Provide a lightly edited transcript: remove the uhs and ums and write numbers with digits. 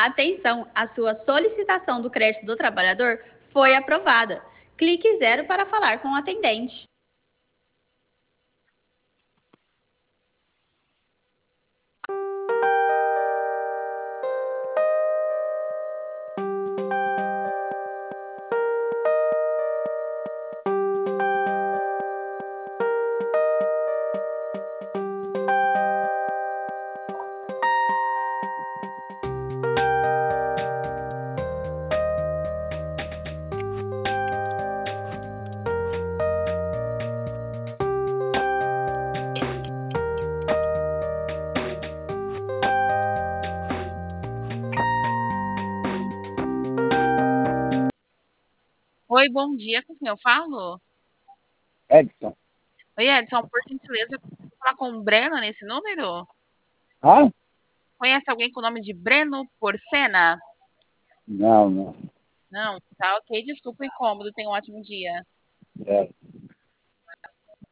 Atenção, a sua solicitação do crédito do trabalhador foi aprovada. Clique 0 para falar com o atendente. Oi, bom dia. Com quem eu falo? Edson. Oi, Edson, por gentileza, vou falar com o Breno nesse número? Ah? Conhece alguém com o nome de Breno Porcena? Não, não. Não, tá ok. Desculpa o incômodo. Tenha um ótimo dia. É.